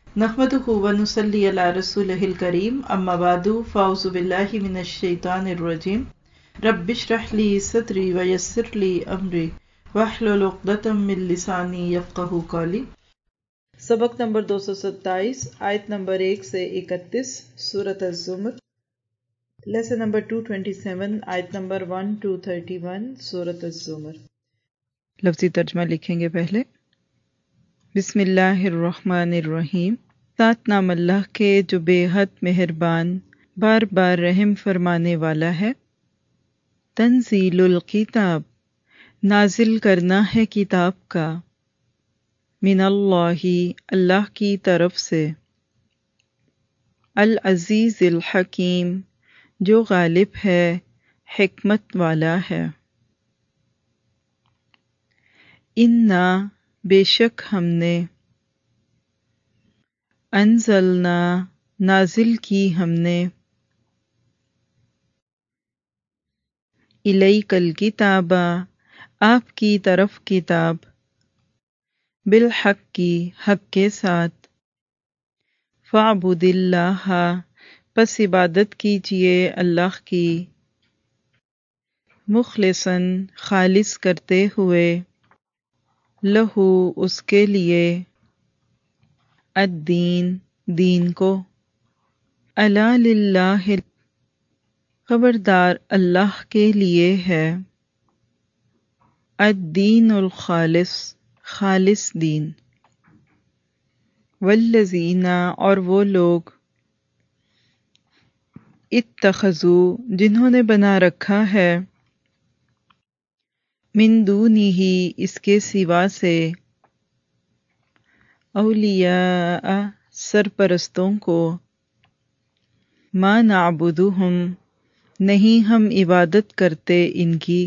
نحمدہ ونصلی علی رسولہ الکریم اما بعد فاعوذ باللہ من الشیطان الرجیم رب اشرح لی صدری ویسر لی امری واحلل عقدۃ من لسانی یفقہوا قولی۔ سبق نمبر 227، آیت نمبر 1 سے 31، سورۃ الزمر۔ لیسن نمبر 227، آیت نمبر 1 to 31، سورۃ الزمر۔ لفظی ترجمہ لکھیں گے پہلے۔ بسم اللہ الرحمن الرحیم، ساتھ نام اللہ کے جو بے حد مہربان بار بار رحم فرمانے والا ہے۔ تنزیل الکتاب، نازل کرنا ہے کتاب کا، من اللہ، اللہ کی طرف سے، العزیز الحکیم، جو غالب ہے، حکمت والا ہے۔ انا، بے شک ہم نے، انزلنا، نازل کی ہم نے، الیک الکتاب، آپ کی طرف کتاب، بالحق کی، حق کے ساتھ، فاعبد اللہ، پس عبادت کیجئے اللہ کی، مخلصاً، خالص کرتے ہوئے، لہو، اس کے لیے، الدین، دین کو، الا للہ، خبردار اللہ کے لیے ہے، الدین الخالص، خالص دین، والذین، اور وہ لوگ، اتخذوا، جنہوں نے بنا رکھا ہے، من دونہ، اس کے سوا سے، اولیاء، سرپرستوں کو، ما نعبدہم، نہیں ہم عبادت کرتے ان کی،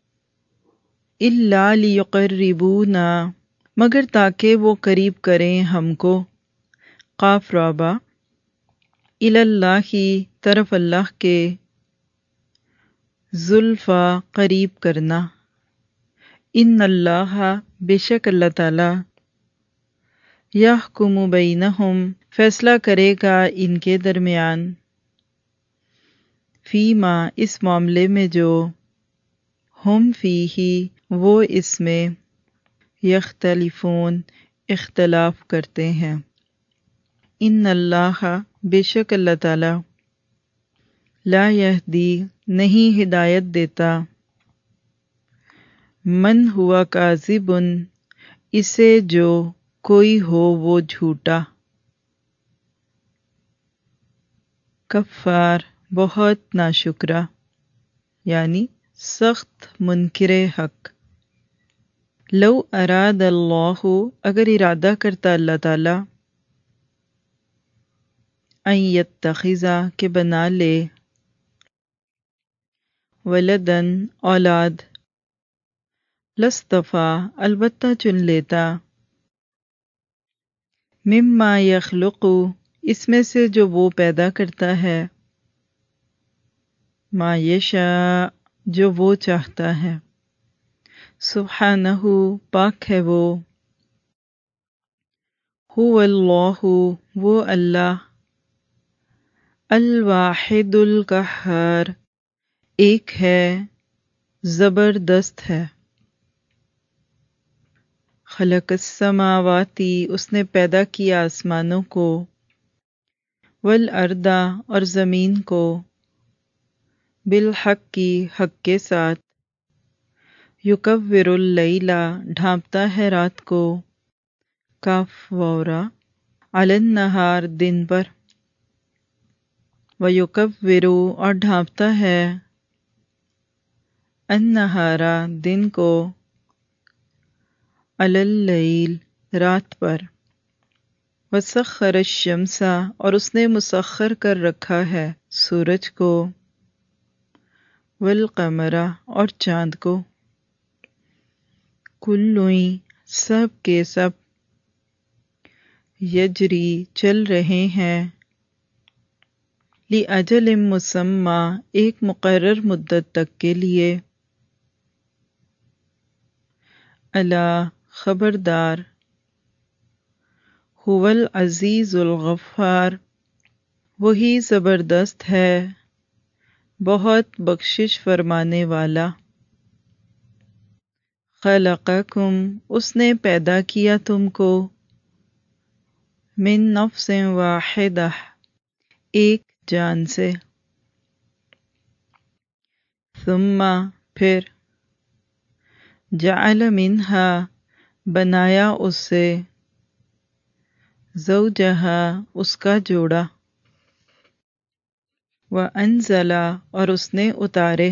الا لیقربونا، مگر تاکہ وہ قریب کریں ہم کو، قاف رابع، الی اللہ، طرف اللہ کے، زلفی، قریب کرنا، ان اللہ، بے شک اللہ تعالی، یحکم بینہم، فیصلہ کرے گا ان کے درمیان، فیما، اس معاملے میں جو، ہم فیہ، وہ اس میں، یختلفون، اختلاف کرتے ہیں، ان اللہ، بے شک اللہ تعالی، لا یہدی، نہیں ہدایت دیتا، من ہوا کاذب، اسے جو کوئی ہو وہ جھوٹا، کفار، بہت ناشکرا، یعنی سخت منکر حق، لو اراد اللہ، اگر ارادہ کرتا اللہ تعالی، ان یتخذ، کہ بنا لے، ولدن، اولاد، لاصطفیٰ، البتہ چن لیتا، مما یخلق، اس میں سے جو وہ پیدا کرتا ہے، ما یشاء، جو وہ چاہتا ہے، سبحانہ، پاک ہے وہ، هو اللہ، وہ اللہ، الواحد القہار، ایک ہے، زبردست ہے، خلق السماواتی، اس نے پیدا کیا آسمانوں کو، والارض، اور زمین کو، بالحق کی، حق کے ساتھ، یکور اللیل، ڈھانپتا ہے رات کو، کاف واؤ، علی النہار، دن پر، ویکور، اور ڈھانپتا ہے، النہار، دن کو، علی اللیل، رات پر، وسخر الشمس، اور اس نے مسخر کر رکھا ہے سورج کو، والقمر، اور چاند کو، کل، سب کے سب، یجری، چل رہے ہیں، لأجل مسمی، ایک مقرر مدت تک کے لیے، الا، خبردار، هو العزیز الغفار، وہی زبردست ہے، بہت بخشش فرمانے والا۔ خلقکم، اس نے پیدا کیا تم کو، من نفس واحدہ، ایک جان سے، ثم، پھر، جعل منہا، بنایا اس سے، زوجہا، اس کا جوڑا، وانزل، اور اس نے اتارے،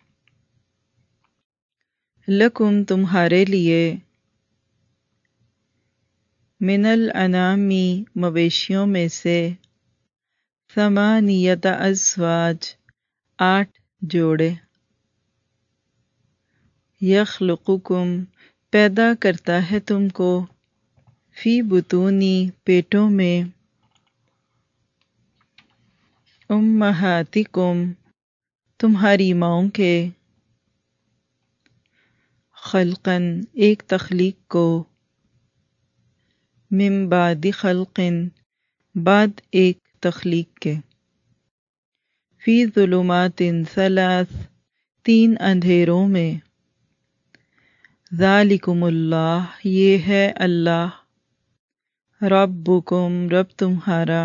لکم، تمہارے لیے، من الانعام، مویشیوں میں سے، ثمانیۃ ازواج، 8 جوڑے، یخلقکم، پیدا کرتا ہے تم کو، فی بطونی، پیٹوں میں، امہاتکم، تمہاری ماؤں کے، خلقاً، ایک تخلیق کو، من بعد خلق، بعد ایک تخلیق کے، فی ظلمات 3، 3 اندھیروں میں، ذالکم اللہ، یہ ہے اللہ، ربکم، رب تمہارا،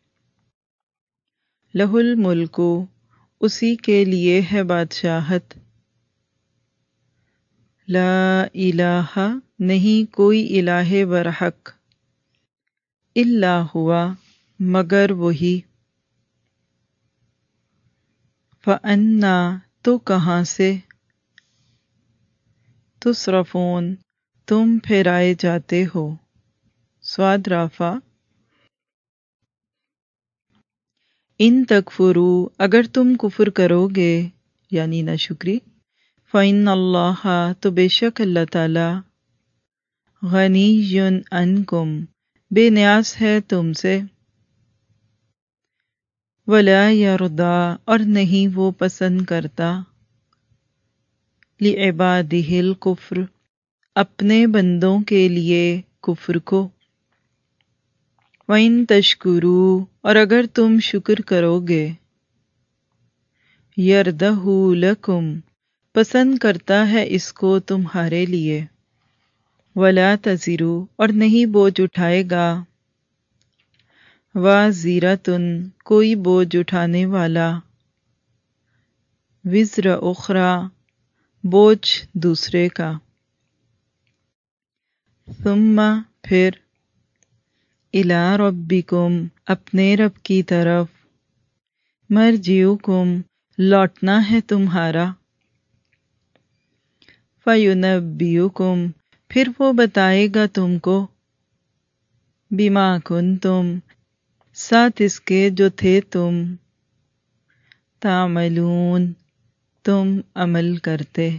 لہ الملک، اسی کے لیے ہے بادشاہت، لا الہ، نہیں کوئی الہ برحق، الا ہوا، مگر وہی، فَأَنَّا، تو کہاں سے، تصرفون، تم پھرائے جاتے ہو، صاد رافع، ان تکفروا، اگر تم کفر کرو گے یعنی ناشکری، فإن اللہ، تو بے شک اللہ تعالی، غنی عنکم، بے نیاز ہے تم سے، ولا یرضی، اور نہیں وہ پسند کرتا، لعبادہ الکفر، اپنے بندوں کے لیے کفر کو، وَإِن تشکروا، اور اگر تم شکر کرو گے، یرضہ لکم، پسند کرتا ہے اس کو تمہارے لیے، ولا تزر، اور نہیں بوجھ اٹھائے گا، وازرۃ، کوئی بوجھ اٹھانے والا، وزر اخری، بوجھ دوسرے کا، ثم، پھر، الی ربکم، اپنے رب کی طرف، مرجعکم، لوٹنا ہے تمہارا، فینبئکم، پھر وہ بتائے گا تم کو، بما کنتم، ساتھ اس کے جو تھے تم، تعملون، تم عمل کرتے،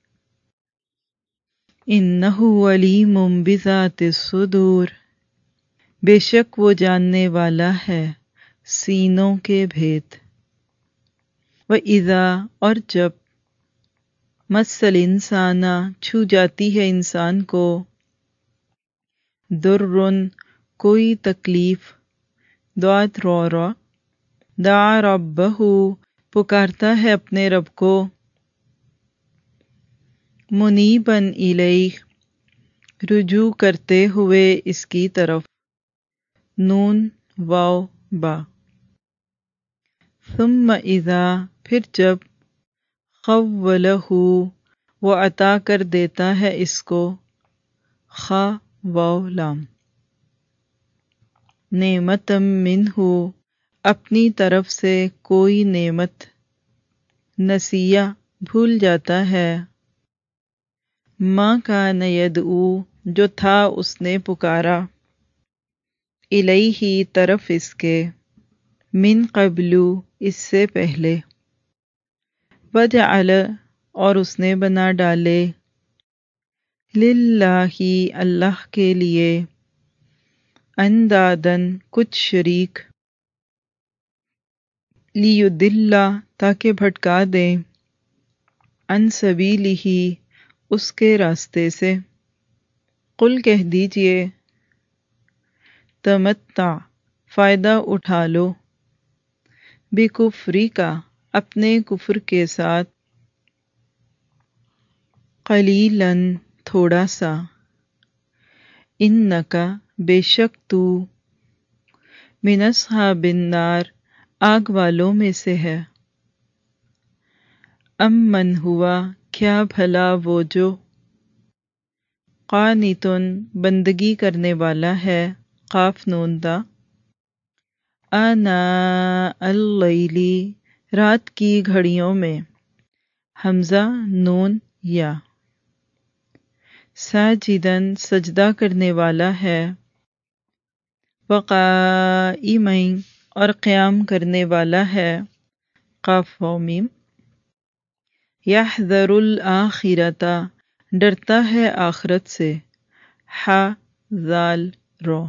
انہ علیم بذات الصدور، بے شک وہ جاننے والا ہے سینوں کے بھید، وَإِذَا، اور جب، مس الانسان، چھو جاتی ہے انسان کو، ضر، کوئی تکلیف، دعت رو، دعا ربہ، پکارتا ہے اپنے رب کو، منیباً الیہ، رجوع کرتے ہوئے اس کی طرف، نون واو با، ثم اذا، پھر جب، خولہ، وہ عطا کر دیتا ہے اس کو، خا واو لام، نعمت منہ، اپنی طرف سے کوئی نعمت، نسیہ، بھول جاتا ہے، ما کان یدعو، جو تھا اس نے پکارا، الیہ، طرف اس کے، من قبل، اس سے پہلے، وجعل، اور اس نے بنا ڈالے، للہ، اللہ کے لیے، اندادن، کچھ شریک، لیضل، تاکہ بھٹکا دیں، عن سبیلہ، اس کے راستے سے، قل کہہ دیجئے، تمتع فائدہ اٹھا لو، بکفری کا اپنے کفر کے ساتھ، قلیلاً تھوڑا سا، انکا بے شک تو، من اصحاب النار آگ والوں میں سے ہے، امن ہوا کیا بھلا وہ جو، قانتن بندگی کرنے والا ہے، قاف نون تا، آناء اللیل رات کی گھڑیوں میں، حمزہ نون یا، ساجدن سجدہ کرنے والا ہے، وقائما اور قیام کرنے والا ہے، قاف و میم، یحذر الآخرۃ ڈرتا ہے آخرت سے، حا ذال رو،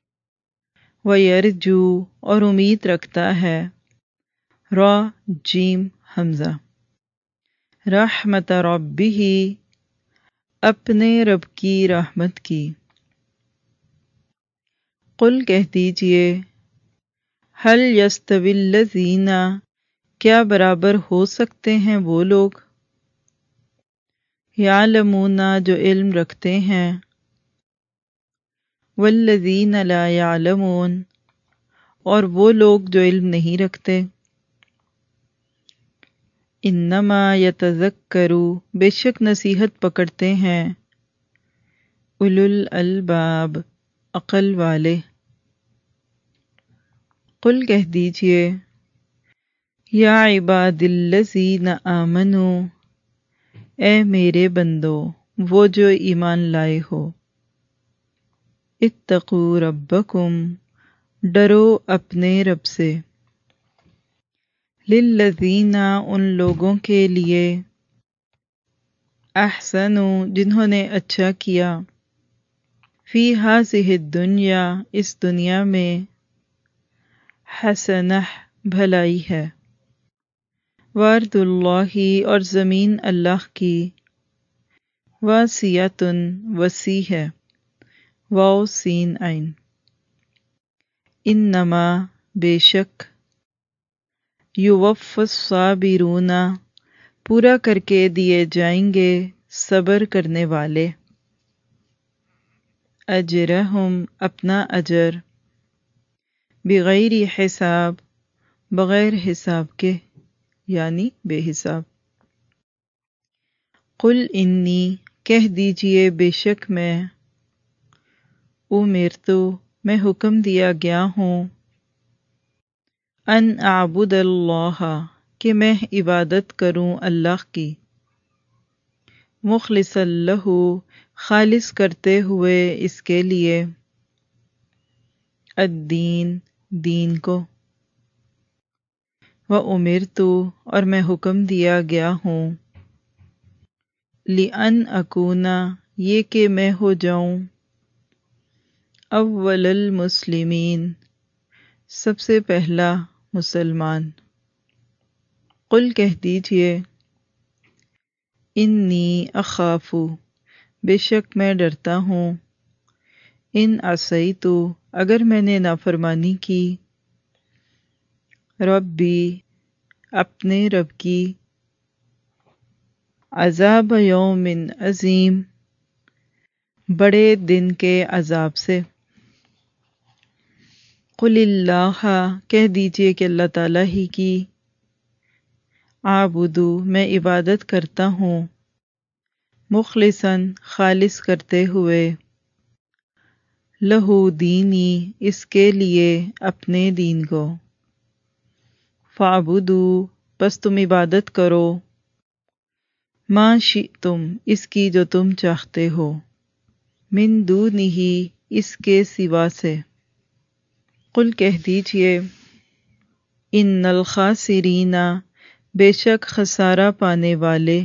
ویرجو اور امید رکھتا ہے، را جیم حمزہ، رحمت ربہ اپنے رب کی رحمت کی، قل کہہ دیجئے، هل یستوی الذین کیا برابر ہو سکتے ہیں وہ لوگ، یعلمون جو علم رکھتے ہیں، والذین لا یعلمون اور وہ لوگ جو علم نہیں رکھتے، انما یتذکر بے شک نصیحت پکڑتے ہیں، اولو الالباب عقل والے، قل کہہ دیجئے، یا عباد الذین آمنوا اے میرے بندو وہ جو ایمان لائے ہو، اتقوا ربکم ڈرو اپنے رب سے، للذین ان لوگوں کے لیے، احسنوا جنہوں نے اچھا کیا، فی ہذہ الدنیا اس دنیا میں، حسنہ بھلائی ہے، وارض اللہ اور زمین اللہ کی، واسعۃ وسیع ہے، واو سین عین، انما بے شک، یوفی الصابرون پورا کر کے دیے جائیں گے صبر کرنے والے، اجرہم اپنا اجر، بغیر حساب بغیر حساب کے یعنی بے حساب، قل انی کہہ دیجئے بے شک میں، امرتو میں حکم دیا گیا ہوں، ان اعبد اللہ کہ میں عبادت کروں اللہ کی، مخلصا لہ خالص کرتے ہوئے اس کے لیے، الدین دین کو، وامرت اور میں حکم دیا گیا ہوں، لأن اکون یہ کہ میں ہو جاؤں، اول المسلمین سب سے پہلا مسلمان، قل کہہ دیجئے، انی اخاف بے شک میں ڈرتا ہوں، ان عصیت اگر میں نے نافرمانی کی، ربی اپنے رب کی، عذاب یوم عظیم بڑے دن کے عذاب سے، قل اللہ کہہ دیجئے کہ اللہ تعالیٰ ہی کی، اعبدو میں عبادت کرتا ہوں، مخلصاً خالص کرتے ہوئے، لہو دینی اس کے لیے اپنے دین کو، فاعبدو پس تم عبادت کرو، ما شئتم اس کی جو تم چاہتے ہو، من دونہ اس کے سوا سے، قل کہہ دیجئے، ان الخاسرین بے شک خسارہ پانے والے،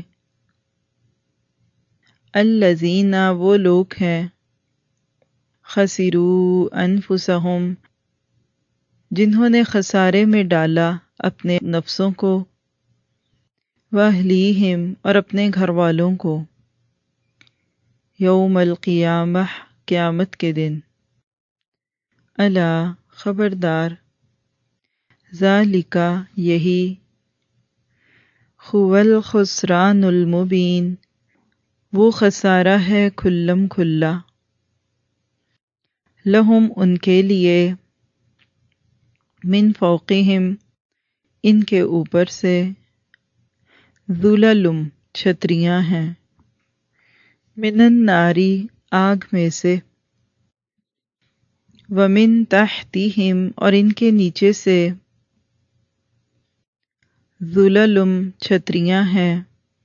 الذین وہ لوگ ہیں، خسروا انفسہم جنہوں نے خسارے میں ڈالا اپنے نفسوں کو، واہلیہم اور اپنے گھر والوں کو، یوم القیامہ قیامت کے دن، الا خبردار، ذالک یہی، هو الخسران المبین وہ خسارہ ہے کھلم کھلا، لہم ان کے لیے، من فوقہم ان کے اوپر سے، ظللم چھتریاں ہیں، من الناری آگ میں سے، ومن تحتہم اور ان کے نیچے سے، ظللم چھتریاں ہیں،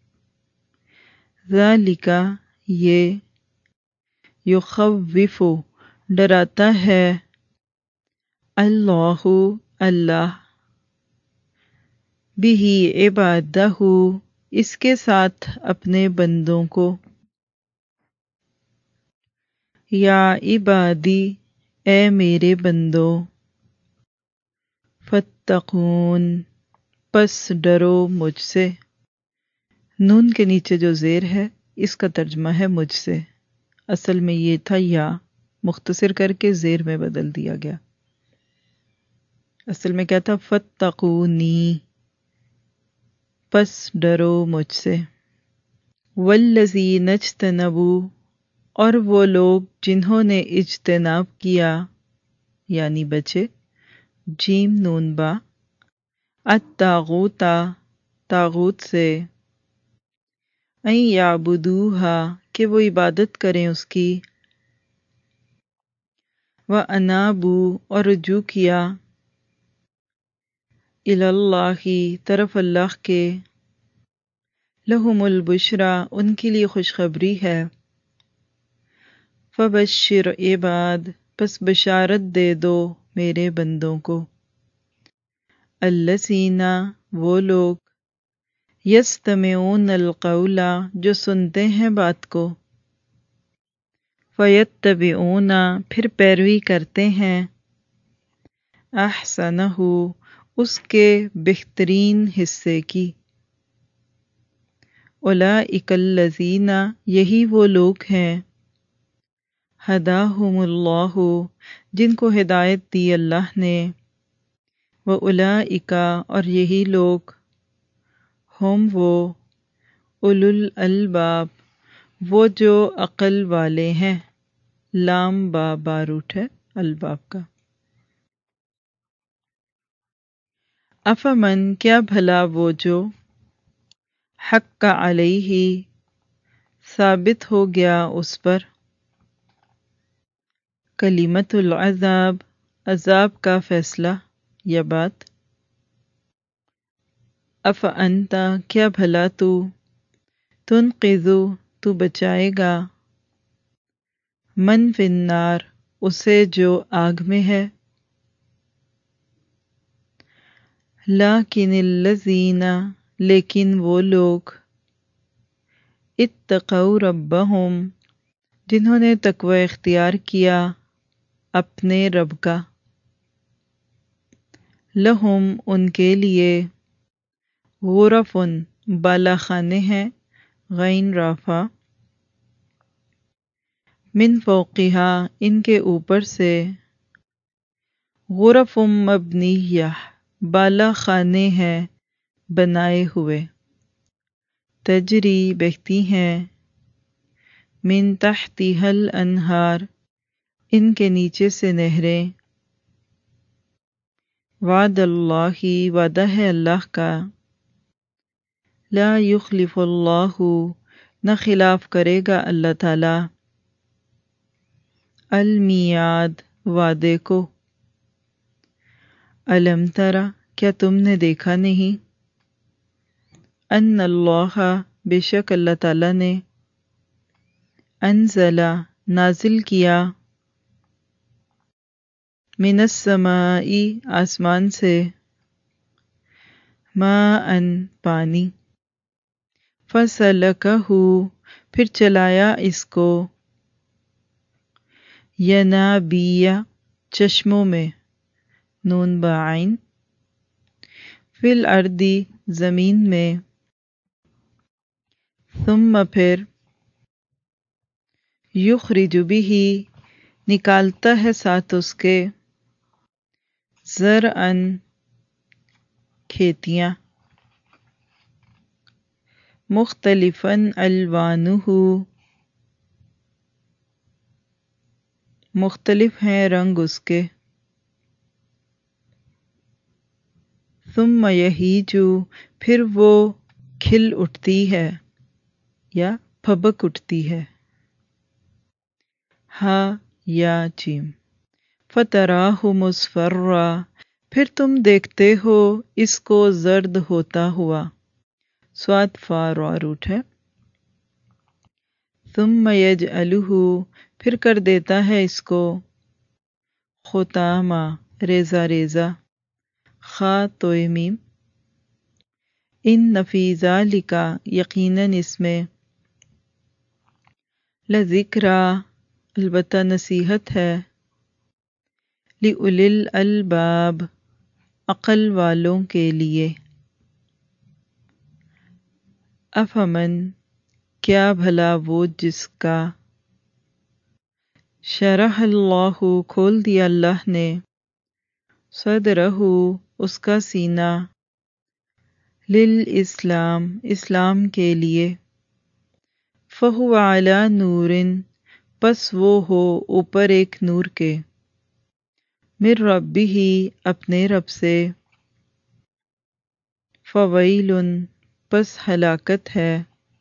ذالک یہ، یخوف ڈراتا ہے، اللہ اللہ، بہ عبادہ اس کے ساتھ اپنے بندوں کو، یا عبادی اے میرے بندو، فاتقون پس ڈرو مجھ سے، نون کے نیچے جو زیر ہے اس کا ترجمہ ہے مجھ سے، اصل میں یہ تھا یا، مختصر کر کے زیر میں بدل دیا گیا، اصل میں کیا تھا، فاتقونی پس ڈرو مجھ سے، والذین اجتنبوا اور وہ لوگ جنہوں نے اجتناب کیا یعنی بچے، جیم نون با، الطاغوت طاغوت سے، ان یعبدوہا کہ وہ عبادت کریں اس کی، وانابوا اور رجوع کیا، الی اللہ طرف اللہ کے، لہم البشریٰ ان کے لیے خوشخبری ہے، فبشر عباد پس بشارت دے دو میرے بندوں کو، الذین وہ لوگ، یستمعون القول جو سنتے ہیں بات کو، فیتبعون پھر پیروی کرتے ہیں، احسنہ اس کے بہترین حصے کی، اولئک الذین یہی وہ لوگ ہیں، ہداہم اللہ جن کو ہدایت دی اللہ نے، واولئک اور یہی لوگ، ہم وہ، اولو الالباب وہ جو عقل والے ہیں، لام با باروٹ ہے الباب کا، افمن کیا بھلا وہ جو، حق علیہ ثابت ہو گیا اس پر، کلمۃ العذاب عذاب کا فیصلہ یا بات، افانت کیا بھلا تو، تنقذ تو بچائے گا، من فی النار اسے جو آگ میں ہے، لیکن الذین لیکن وہ لوگ، اتقوا ربہم جنہوں نے تقوی اختیار کیا اپنے رب کا، لہم ان کے لیے، غرفن بالا خانے ہیں، غین رافع، من فوقہا ان کے اوپر سے، غرف مبنیہ بالا خانے ہیں بنائے ہوئے، تجری بہتی ہیں، من تحتہا الانہار ان کے نیچے سے نہریں، وعد اللہ وعدہ ہے اللہ کا، لا یخلف اللہ نہ خلاف کرے گا اللہ تعالی، المیعاد وعدے کو، الم تری کیا تم نے دیکھا نہیں، ان اللہ بے شک اللہ تعالی نے، انزل نازل کیا، من السماء آسمان سے، ماء پانی، فسلکہ پھر چلایا اس کو، ینابیع چشموں میں، نون بعین، فی الارض زمین میں، ثم پھر، یخرج بہ نکالتا ہے ساتھ اس کے، زرعن کھیتیاں، مختلفاً الوانہ مختلف ہیں رنگ اس کے، ثم یہیج پھر وہ کھل اٹھتی ہے یا پھبک اٹھتی ہے، ہا یا جیم، فتراہ مصفرا پھر تم دیکھتے ہو اس کو زرد ہوتا ہوا، صاد فا را روٹ ہے، ثم یجعلہ پھر کر دیتا ہے اس کو خطاما ریزہ ریزہ، خا توئے میم، ان فی ذالک یقیناً اس میں، لذکریٰ البتہ نصیحت ہے، لِأُولِي الْأَلْبَابِ عقل والوں کے لیے، افمن کیا بھلا وہ جس کا، شرح اللہ کھول دیا اللہ نے، صدرہ اس کا سینہ، للاسلام اسلام کے لیے، فہو علی نور پس وہ ہو اوپر ایک نور کے، من ربہ اپنے رب سے، فویل پس ہلاکت ہے،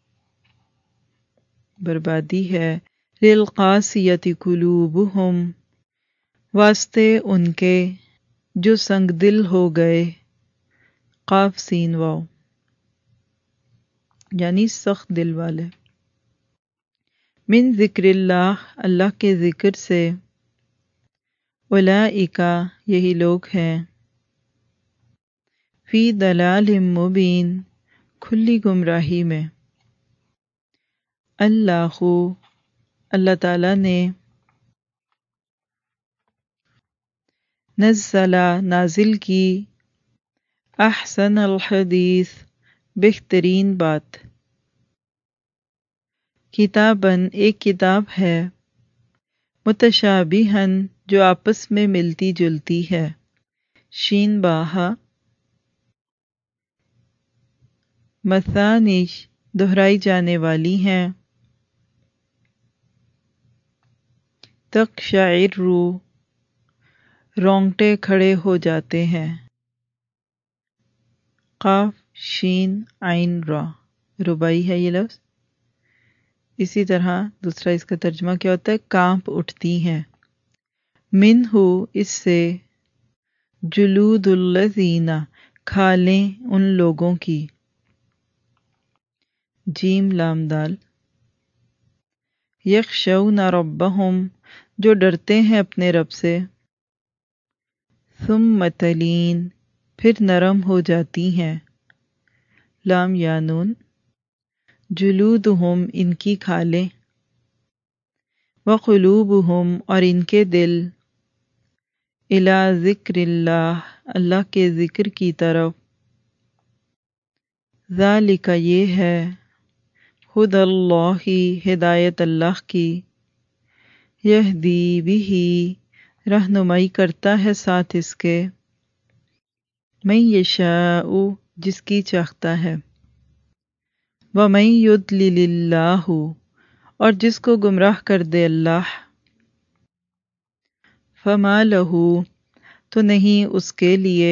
بربادی ہے، للقاسیۃ قلوبہم واسطے ان کے جو سنگ دل ہو گئے، قاف سین واو یعنی سخت دل والے، من ذکر اللہ اللہ کے ذکر سے، اولئک یہی لوگ ہیں، فی ضلال مبین کھلی گمراہی میں، اللہ تعالی نے، نزل نازل کی، احسن الحدیث بہترین بات، کتاباً ایک کتاب ہے، متشابہاً جو آپس میں ملتی جلتی ہے، شین باہا، مثانیہ دہرائی جانے والی ہیں، تقشعر رونگٹے کھڑے ہو جاتے ہیں، قاف شین عین را ربائی ہے یہ لفظ، اسی طرح دوسرا اس کا ترجمہ کیا ہوتا ہے، کانپ اٹھتی ہیں، منہ اس سے، جلود الذین کھالیں ان لوگوں کی، جیم لام دال، یخشون ربہم جو ڈرتے ہیں اپنے رب سے، ثم تلین پھر نرم ہو جاتی ہیں، لام یا نون، جلودہم ان کی کھالیں، وقلوبہم اور ان کے دل، الی ذکر اللہ اللہ کے ذکر کی طرف، ذالک یہ ہے، ھدی اللہ ہدایت اللہ کی، یہدی بہ رہنمائی کرتا ہے ساتھ اس کے، من یشاء جس کی چاہتا ہے، ومن یضلل اللہ اور جس کو گمراہ کر دے اللہ، فما لہ تو نہیں اس کے لیے،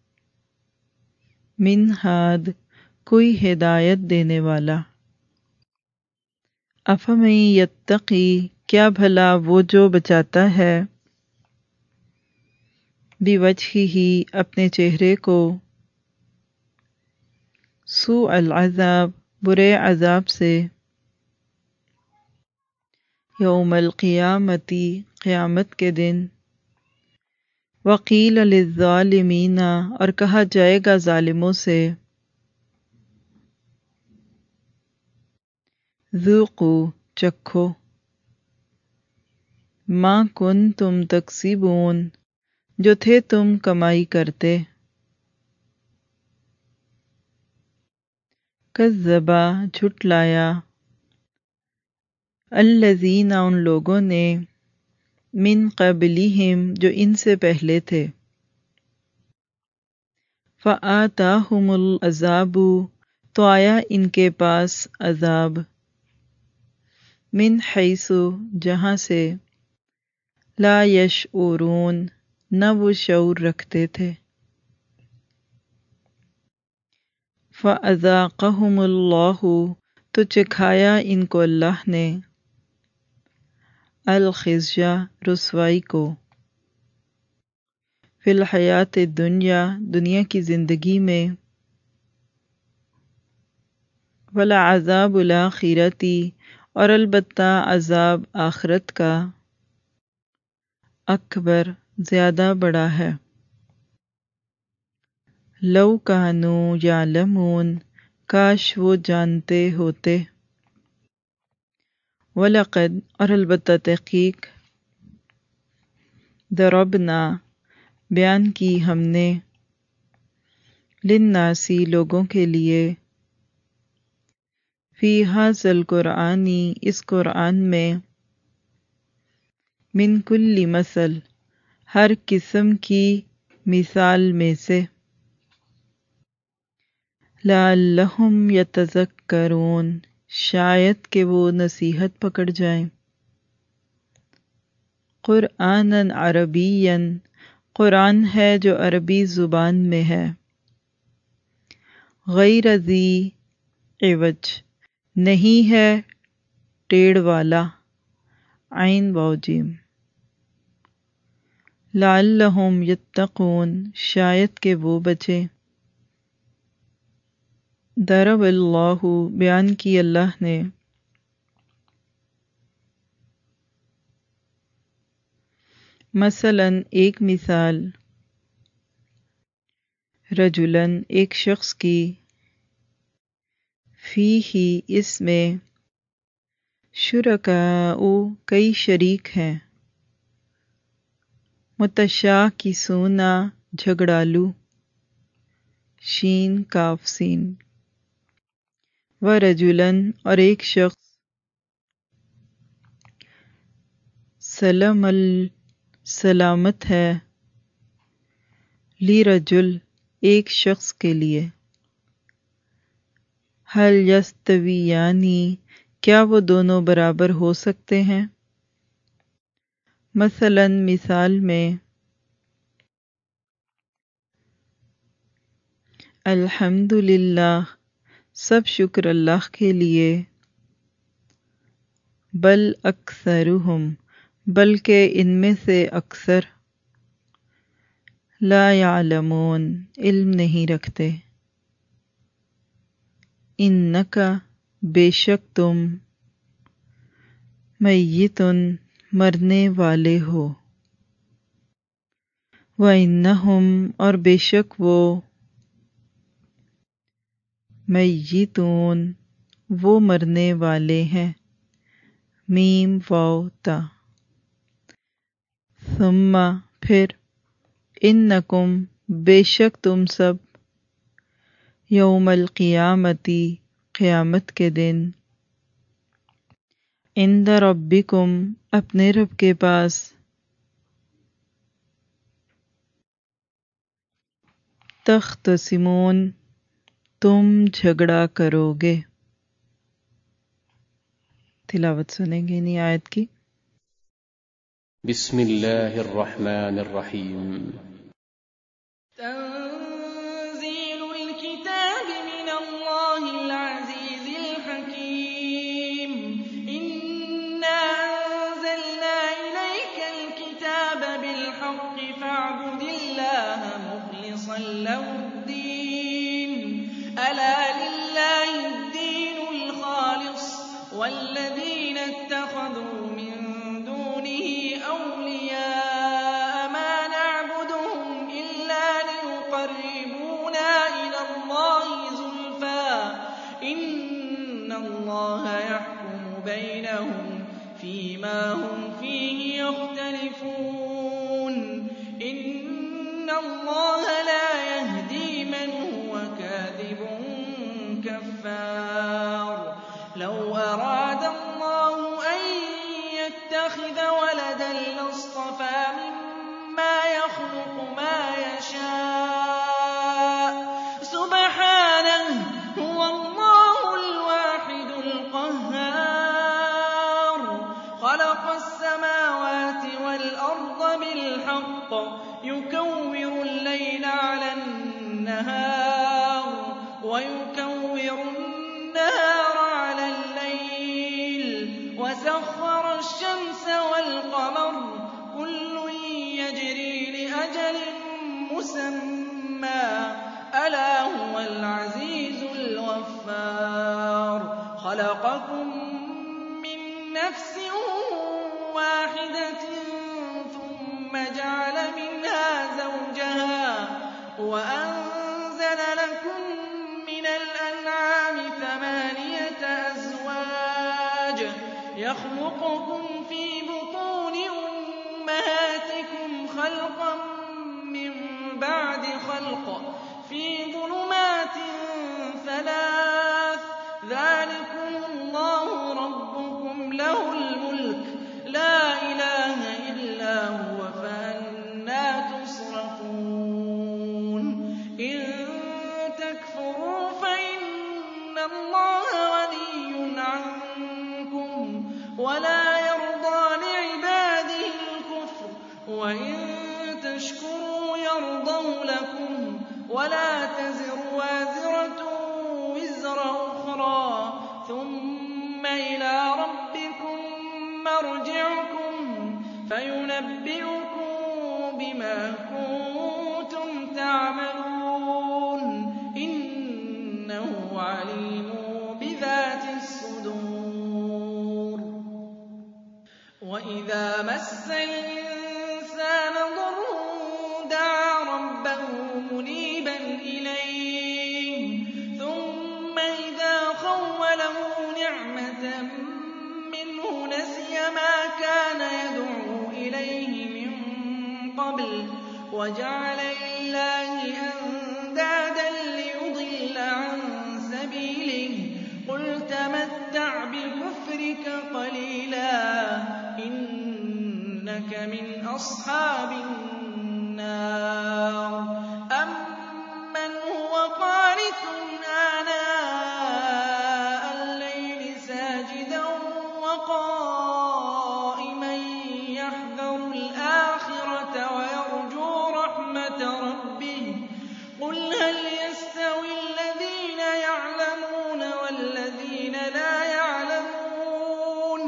من ہاد کوئی ہدایت دینے والا، افمن یتقی کیا بھلا وہ جو بچاتا ہے، بوجہہ اپنے چہرے کو، سوء العذاب برے عذاب سے، یوم القیامت قیامت کے دن، وقیل للظالمین اور کہا جائے گا ظالموں سے، ذوقوا چکھو، ما کنتم تکسبون جو تھے تم کمائی کرتے، کذبا جھٹلایا، الذین ان لوگوں نے، من قبلہم جو ان سے پہلے تھے، فآتاہم العذاب، تو آیا ان کے پاس عذاب، من حیث، جہاں سے، لا یشعرون، نہ وہ شعور رکھتے تھے، فَأَذَاقَهُمُ اللَّهُ، تو چکھایا ان کو اللہ نے، الخزي، رسوائی کو، فی الحیات الدنیا، دنیا کی زندگی میں، وَلَعَذَابُ الْآخِرَةِ، اور البتہ عذاب آخرت کا، اکبر، زیادہ بڑا ہے، لو کانوا یعلمون، کاش وہ جانتے ہوتے، وَلَقَدْ، اور البتہ تحقیق، ضربنا، بیان کی ہم نے، للناس، لوگوں کے لیے، فی ھذا القرآن، اس قرآن میں، من کل مثل، ہر قسم کی مثال میں سے، لعلہم یتذکرون، شاید کہ وہ نصیحت پکڑ جائیں، قرآناً عربیاً، قرآن ہے جو عربی زبان میں ہے، غیر ذی عوج، نہیں ہے ٹیڑھ والا، عین واو جیم، لعلہم یتقون، شاید کہ وہ بچیں، ضرب اللہ، بیان کی اللہ نے، مثلاً ایک مثال، رجلاً ایک شخص کی، فیہ اس میں، شرکاء کئی شریک ہیں، متشاکسون جھگڑالو، شین کاف سین، ورجلاً اور ایک شخص، سلم سلامت ہے، لرجل ایک شخص کے لیے، هل یستویان، کیا وہ دونوں برابر ہو سکتے ہیں، مثلاً مثال میں، الحمدللہ، سب شکر اللہ کے لیے، بل اکثرہم، بلکہ ان میں سے اکثر، لا یعلمون، علم نہیں رکھتے، انکا، بے شک تم، میتن، مرنے والے ہو، وَإِنَّهُمْ، اور بے شک وہ، میتون، وہ مرنے والے ہیں، میم واو تا، ثم، پھر، انکم، بے شک تم سب، یوم القیامتی، قیامت کے دن، عند ربکم، اپنے رب کے پاس، تختصمون، تم جھگڑا کرو گے۔ تلاوت سنیں گے انہی آیت کی۔ بسم اللہ الرحمن الرحیم، تنزيل الكتاب من الله العزيز الحكيم إنا أنزلنا إليك الكتاب بالحق فاعبد الله مخلصا له الدين ألا لله الدين الخالص والذين اتخذوا من دونه أولياء ما نعبدهم إلا ليقربونا إلى الله زلفى إن الله يحكم بينهم فيما هم فيه يختلفون إن الله لا يهدي من هو كاذب كفار لو أراد الله أن يتخذ ولدا لاصطفى مما يخلق ما يشاء يكور الليل على النهار ويكور النهار على الليل وسخر الشمس والقمر كل يجري لأجل مسمى ألا هو العزيز الغفار خلقكم من نفس واحدة ثم جعل منها زوجها وأنزل لكم من الأنعام 8 أزواج يخلقكم في بطون أمهاتكم خلقا من بعد خلق في ظلمات 3 ذلكم الله ربكم له الملك لا إله إلا هو فأنى تصرفون إن تكفروا فإن الله غني عنكم ولا يرضى لعباده الكفر وإن تشكروا يرضه لكم ولا تزر وازرة وزر أخرى ثم إلى ربكم مرجعكم فينبئكم بما كنتم تعملون إنه عليم بذات الصدور وإذا مس الإنسان ضر دعا ربه منيبا إليه ثم إذا خوله نعمة منه نسي ما كان يدعو إليه من قبل وجعل لله أندادا ليضل عن سبيله قل تمتع بكفرك قليلا إنك من أصحاب النار أمن هو قانت آناء الليل ساجدا وقائما يحذر الآخرة ويرجو رحمة ربه قل هل يستوي الذين يعلمون والذين لا يعلمون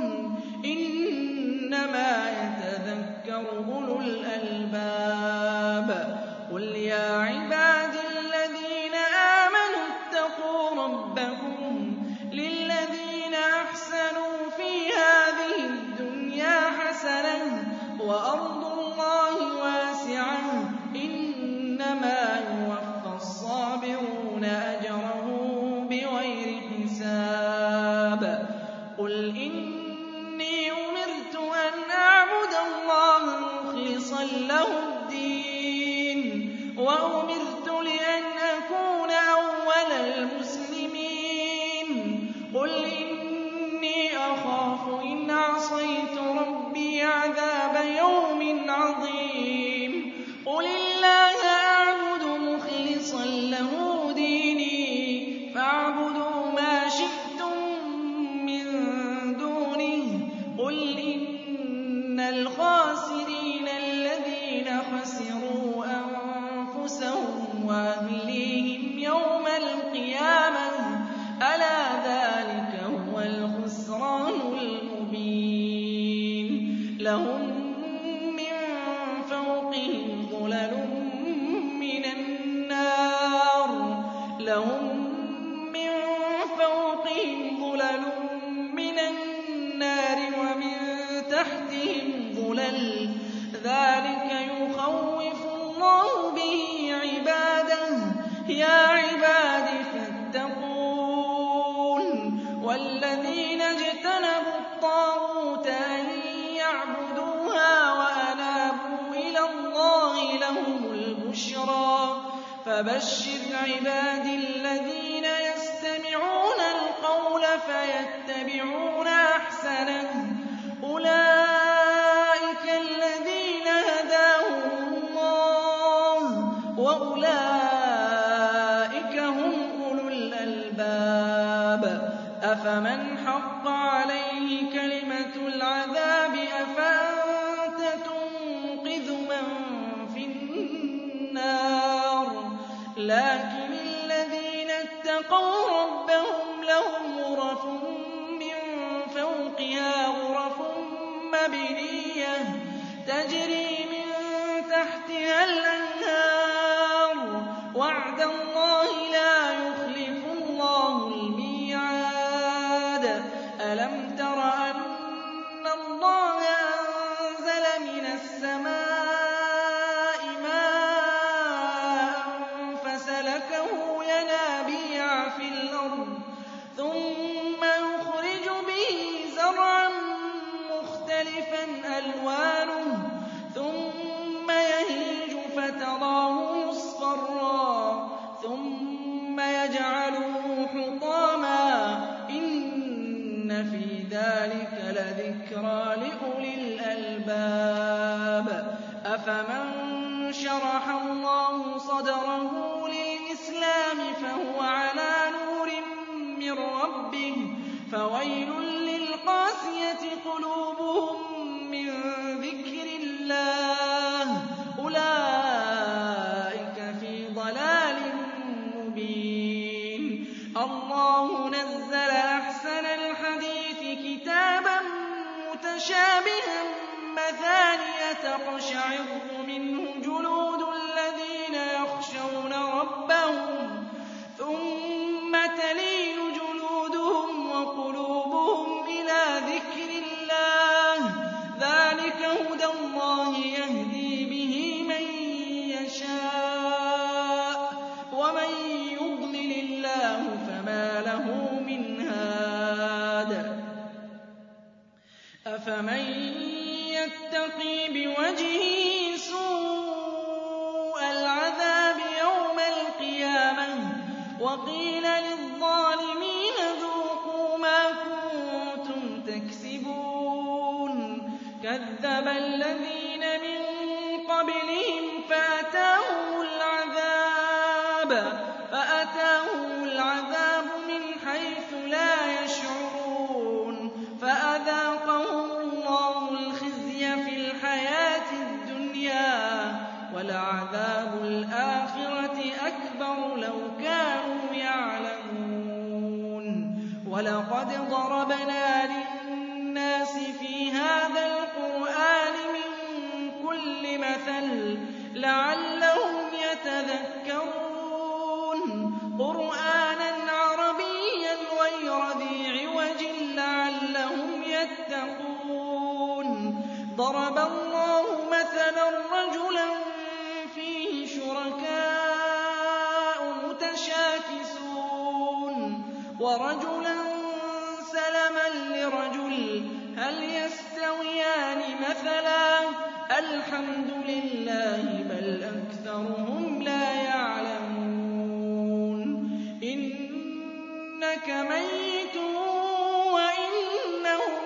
إنما يتذكر أولو الألباب قل يا عبادي الذين آمنوا اتقوا ربكم للذين أحسنوا في هذه الدنيا حسنة وأرض الله واسعة إنما يوفى الصابرون أجرهم بغير حساب قل إني أمرت أن أعبد الله مخلصا له الدين وأمرت لأن أكون أول المسلمين قل إني أخاف إن عصيت ربي عذاب يوم عظيم قل الله أعبد مخلصا له ديني فاعبدوا ما شئتم من دونه قل إن الخاسرين الذين خسروا أنفسهم وأهليهم يوم القيامة ألا ذلك هو الخسران المبين لهم من فوقهم ظلل من النار لهم من فوقهم ظلل من النار ومن تحتهم ظلل ذلك يخوف الله به عباده يا عباد فاتقون والذين اجتنبوا الطاغوت أن يعبدوها وأنابوا إلى الله لهم البشرى فبشر عبادي الذين يستمعون القول فيتبعون أحسنه أولئك الذين هداهم الله وأولئك هم أولو الألباب أفمن حق عليه كلمة العذاب أفأنت تنقذ من لكن الذين اتقوا ربهم لهم غرف من فوقها غرف مبنية تجري من تحتها الأنهار وعد الله لا يخلف الله الميعاد ألم تر أن الله أنزل من السماء ماء فسلكه ينابيع في الأرض ثم يخرج به زرعا مختلفا ألوانه ثم يهيج فتراه مصفرا ثم يجعله حطاما إن في ذلك لذكرى لأولي الألباب أفمن شرح الله صدره للإسلام فهو على نور من ربه فويل للقاسية قلوبهم من ذكر الله أولئك في ضلال مبين الله نزل أحسن الحديث كتابا متشابها مثانية تقشعر منه جلود الذين يخشون ربهم ثم تلين جلودهم وقلوبهم إلى ذكر الله ذلك هدى الله يهدي به من يشاء ومن يضلل الله فما له من هاد أفمن يتقي بوجهه سوء العذاب يوم القيامة وقيل للظالمين ذوقوا ما كنتم تكسبون كذب الذين من قبلهم فأتاهم العذاب من حيث لا يشعرون فأذاقهم الله الخزي في الحياة الدنيا ولعذاب الآخرة أكبر لو كانوا يعلمون ولقد ضربنا للناس في هذا القرآن من كل مثل لعلهم يتذكرون قرآنا عربيا غير ذي عوج لعلهم يتقون ضرب الله مثلا رجلا فيه شركاء متشاكسون ورجلا سلما لرجل هل يستويان مثلا الحمد لله بل أكثرهم لا يعلمون إنك ميت وإنهم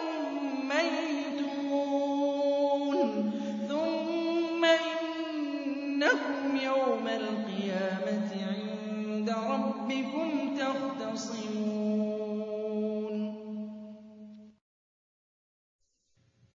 ميتون ثم إنكم يوم القيامة عند ربكم تختصمون